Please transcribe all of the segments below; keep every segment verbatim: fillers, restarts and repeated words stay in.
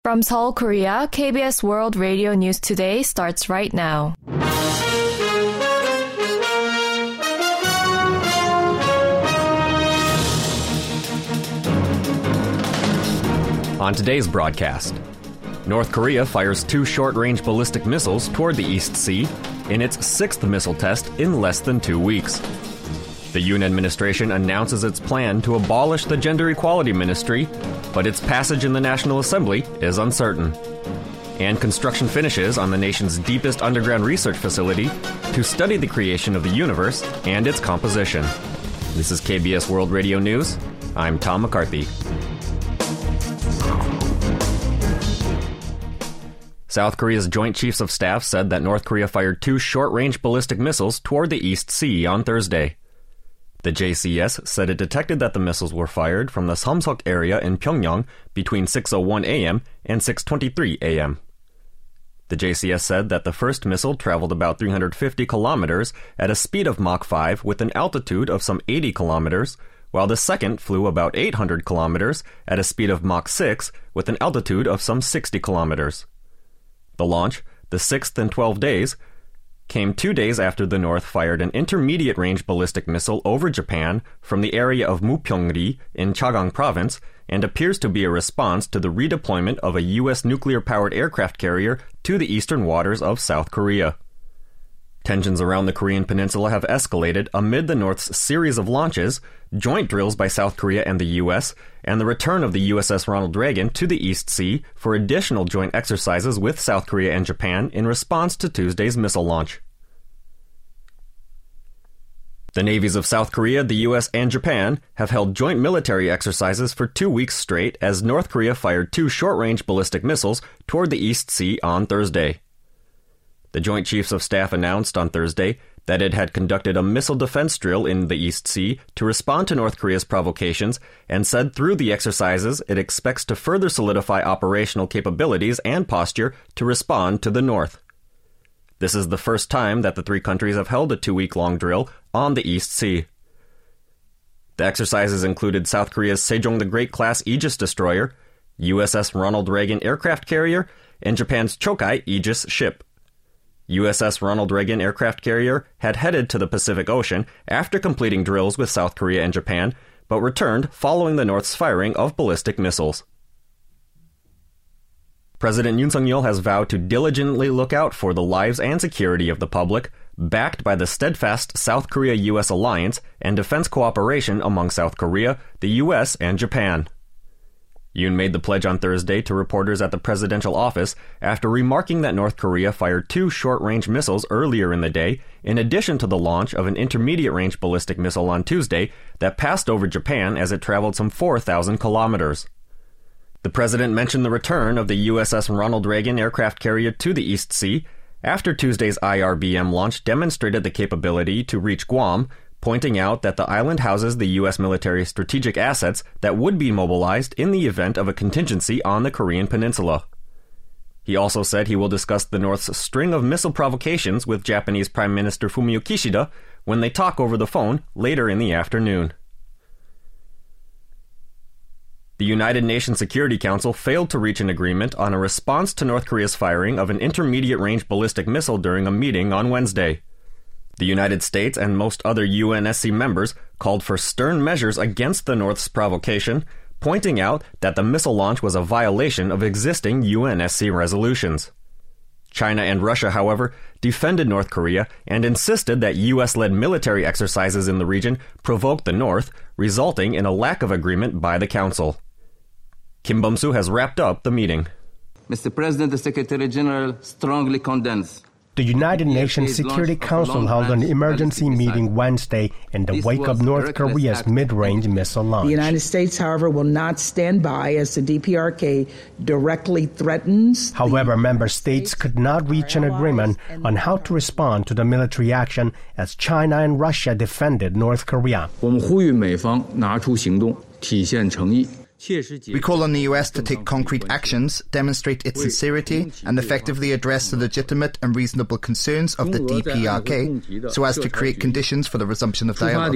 From Seoul, Korea, K B S World Radio News Today starts right now. On today's broadcast, North Korea fires two short-range ballistic missiles toward the East Sea in its sixth missile test in less than two weeks. The Yoon administration announces its plan to abolish the Gender Equality Ministry, but its passage in the National Assembly is uncertain. And construction finishes on the nation's deepest underground research facility to study the creation of the universe and its composition. This is K B S World Radio News. I'm Tom McCarthy. South Korea's Joint Chiefs of Staff said that North Korea fired two short-range ballistic missiles toward the East Sea on Thursday. The J C S said it detected that the missiles were fired from the Samseok area in Pyongyang between six oh one a.m. and six twenty-three a.m. The J C S said that the first missile traveled about three hundred fifty kilometers at a speed of Mach five with an altitude of some eighty kilometers, while the second flew about eight hundred kilometers at a speed of Mach six with an altitude of some sixty kilometers. The launch, the sixth in twelve days, came two days after the North fired an intermediate-range ballistic missile over Japan from the area of Mupyeong-ri in Chagang Province and appears to be a response to the redeployment of a U S nuclear-powered aircraft carrier to the eastern waters of South Korea. Tensions around the Korean peninsula have escalated amid the North's series of launches, joint drills by South Korea and the U S, and the return of the U S S Ronald Reagan to the East Sea for additional joint exercises with South Korea and Japan in response to Tuesday's missile launch. The navies of South Korea, the U S, and Japan have held joint military exercises for two weeks straight as North Korea fired two short-range ballistic missiles toward the East Sea on Thursday. The Joint Chiefs of Staff announced on Thursday that it had conducted a missile defense drill in the East Sea to respond to North Korea's provocations and said through the exercises it expects to further solidify operational capabilities and posture to respond to the North. This is the first time that the three countries have held a two-week-long drill on the East Sea. The exercises included South Korea's Sejong the Great-class Aegis destroyer, U S S Ronald Reagan aircraft carrier, and Japan's Chokai Aegis ship. U S S Ronald Reagan aircraft carrier had headed to the Pacific Ocean after completing drills with South Korea and Japan, but returned following the North's firing of ballistic missiles. President Yoon Suk-yeol has vowed to diligently look out for the lives and security of the public, backed by the steadfast South Korea-U S alliance and defense cooperation among South Korea, the U S, and Japan. Yoon made the pledge on Thursday to reporters at the presidential office after remarking that North Korea fired two short-range missiles earlier in the day, in addition to the launch of an intermediate-range ballistic missile on Tuesday that passed over Japan as it traveled some four thousand kilometers. The president mentioned the return of the U S S Ronald Reagan aircraft carrier to the East Sea after Tuesday's I R B M launch demonstrated the capability to reach Guam, pointing out that the island houses the U S military strategic assets that would be mobilized in the event of a contingency on the Korean peninsula. He also said he will discuss the North's string of missile provocations with Japanese Prime Minister Fumio Kishida when they talk over the phone later in the afternoon. The United Nations Security Council failed to reach an agreement on a response to North Korea's firing of an intermediate-range ballistic missile during a meeting on Wednesday. The United States and most other U N S C members called for stern measures against the North's provocation, pointing out that the missile launch was a violation of existing U N S C resolutions. China and Russia, however, defended North Korea and insisted that U S-led military exercises in the region provoked the North, resulting in a lack of agreement by the Council. Kim Bum-soo has wrapped up the meeting. Mister President, the Secretary General strongly condemns. The United Nations Security Council held an emergency meeting Wednesday in the wake of North Korea's mid-range missile launch. The United States, however, will not stand by as the D P R K directly threatens. However, member states could not reach an agreement on how to respond to the military action as China and Russia defended North Korea. We call on the U S to take concrete actions, demonstrate its sincerity, and effectively address the legitimate and reasonable concerns of the D P R K so as to create conditions for the resumption of dialogue.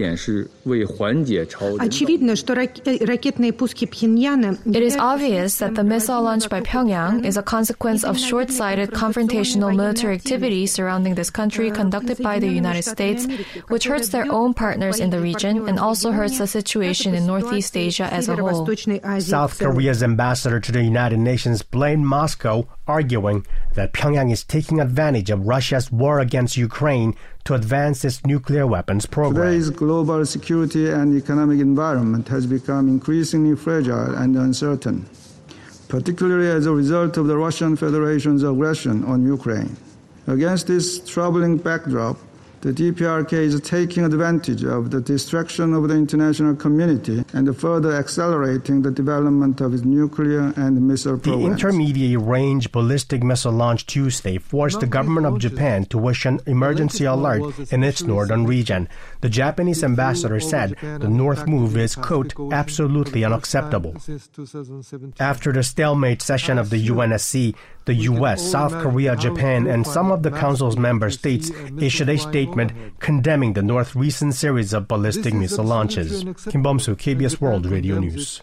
It is obvious that the missile launch by Pyongyang is a consequence of short-sighted confrontational military activity surrounding this country conducted by the United States, which hurts their own partners in the region and also hurts the situation in Northeast Asia as a whole. South Korea's ambassador to the United Nations blamed Moscow, arguing that Pyongyang is taking advantage of Russia's war against Ukraine to advance its nuclear weapons program. Today's global security and economic environment has become increasingly fragile and uncertain, particularly as a result of the Russian Federation's aggression on Ukraine. Against this troubling backdrop, the D P R K is taking advantage of the distraction of the international community and further accelerating the development of its nuclear and missile programs. The intermediate-range ballistic missile launch Tuesday forced the government of Japan to issue an emergency alert in its northern region. The Japanese ambassador said the North move is, quote, absolutely unacceptable. After the stalemate session of the U N S C, the U S, South Korea, Japan, and some of the Council's member states issued a statement condemning the North's recent series of ballistic missile launches. Kim Bum-soo, K B S World Radio News.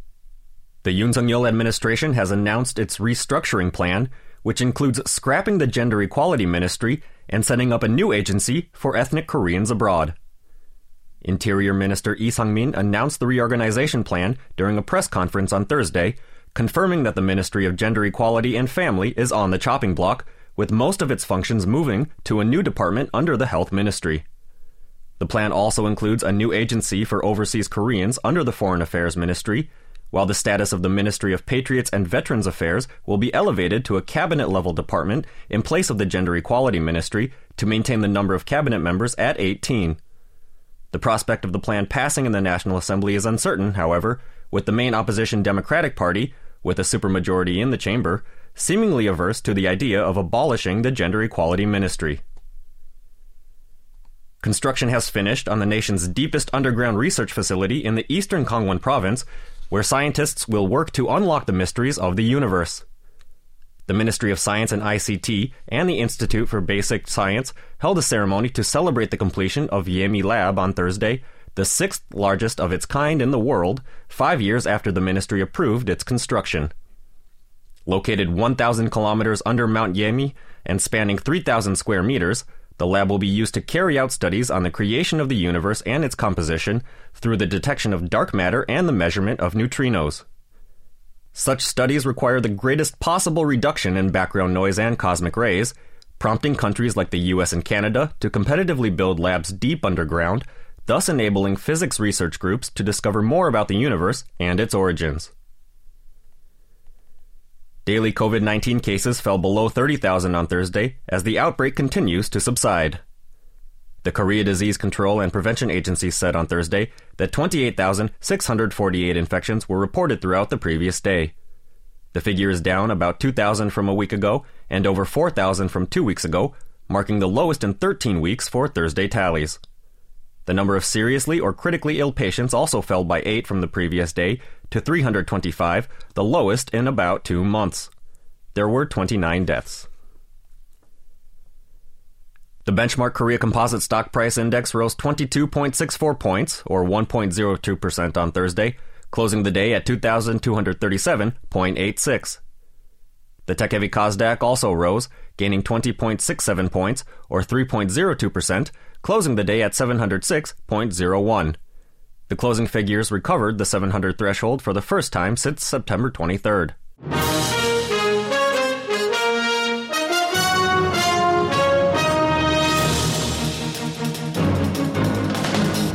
The Yoon Suk-yeol administration has announced its restructuring plan, which includes scrapping the Gender Equality Ministry and setting up a new agency for ethnic Koreans abroad. Interior Minister Lee Sang-min announced the reorganization plan during a press conference on Thursday, confirming that the Ministry of Gender Equality and Family is on the chopping block, with most of its functions moving to a new department under the Health Ministry. The plan also includes a new agency for overseas Koreans under the Foreign Affairs Ministry, while the status of the Ministry of Patriots and Veterans Affairs will be elevated to a cabinet-level department in place of the Gender Equality Ministry to maintain the number of cabinet members at eighteen. The prospect of the plan passing in the National Assembly is uncertain, however, with the main opposition Democratic Party, with a supermajority in the chamber, seemingly averse to the idea of abolishing the Gender Equality Ministry. Construction has finished on the nation's deepest underground research facility in the eastern Gangwon province, where scientists will work to unlock the mysteries of the universe. The Ministry of Science and I C T and the Institute for Basic Science held a ceremony to celebrate the completion of Yemi Lab on Thursday, the sixth largest of its kind in the world, five years after the ministry approved its construction. Located one thousand kilometers under Mount Yemi and spanning three thousand square meters, the lab will be used to carry out studies on the creation of the universe and its composition through the detection of dark matter and the measurement of neutrinos. Such studies require the greatest possible reduction in background noise and cosmic rays, prompting countries like the U S and Canada to competitively build labs deep underground, thus enabling physics research groups to discover more about the universe and its origins. Daily COVID nineteen cases fell below thirty thousand on Thursday as the outbreak continues to subside. The Korea Disease Control and Prevention Agency said on Thursday that twenty-eight thousand six hundred forty-eight infections were reported throughout the previous day. The figure is down about two thousand from a week ago and over four thousand from two weeks ago, marking the lowest in thirteen weeks for Thursday tallies. The number of seriously or critically ill patients also fell by eight from the previous day to three hundred twenty-five, the lowest in about two months. There were twenty-nine deaths. The benchmark Korea Composite Stock Price Index rose twenty-two point six four points, or one point zero two percent on Thursday, closing the day at two thousand two hundred thirty-seven point eight six. The tech-heavy Kosdaq also rose, gaining twenty point six seven points, or three point zero two percent, closing the day at seven hundred six point zero one. The closing figures recovered the seven hundred threshold for the first time since September twenty-third.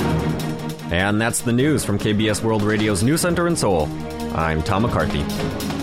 And that's the news from K B S World Radio's News Center in Seoul. I'm Tom McCarthy.